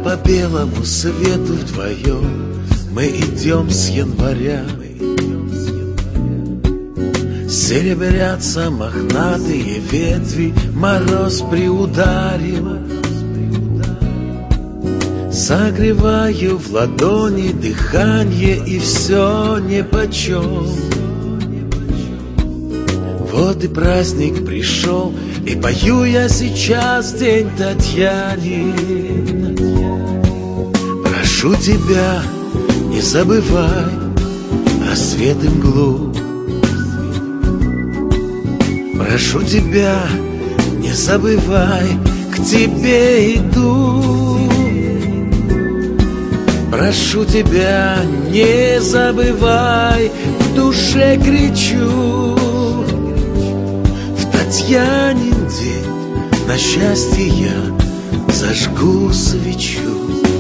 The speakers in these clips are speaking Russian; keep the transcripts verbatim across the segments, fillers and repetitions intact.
по белому свету вдвоем мы идем с января. Серебрятся мохнатые ветви, мороз приударил. Согреваю в ладони дыхание, и все нипочем. Вот и праздник пришел, и пою я сейчас день Татьянин. Прошу тебя, не забывай рассвет и мглу. Прошу тебя, не забывай, к тебе иду. Прошу тебя, не забывай, в душе кричу. В Татьянин день на счастье я зажгу свечу.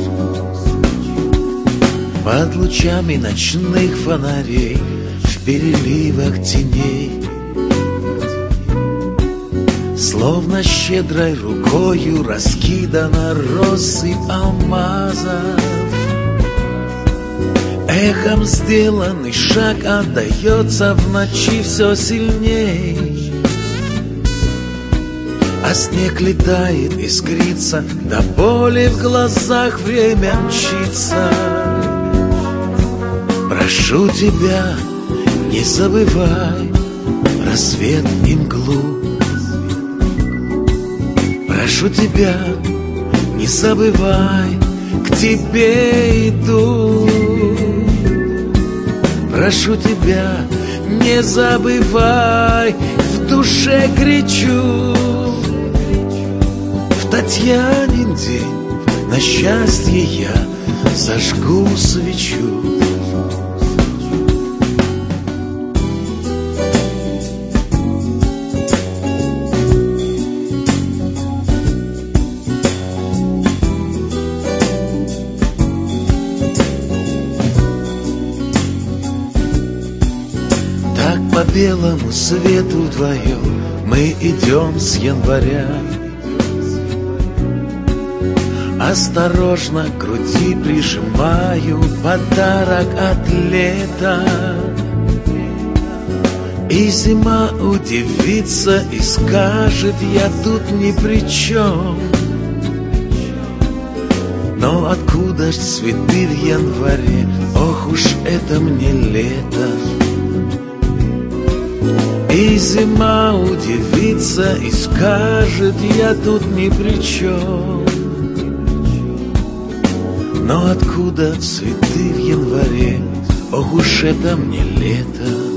Под лучами ночных фонарей, в переливах теней, словно щедрой рукою раскидана россыпь алмазов. Эхом сделанный шаг отдается в ночи все сильней, а снег летает, искрится, до боли в глазах время мчится. Прошу тебя, не забывай рассвет и мглу. Прошу тебя, не забывай, к тебе иду. Прошу тебя, не забывай, в душе кричу. В Татьянин день на счастье я зажгу свечу. По белому свету вдвоем мы идем с января. Осторожно к груди прижимаю подарок от лета. И зима удивится и скажет: я тут ни при чем. Но откуда ж цветы в январе? Ох уж это мне лето. И зима удивится и скажет: я тут ни при чем. Но откуда цветы в январе? Ох уж это мне лето.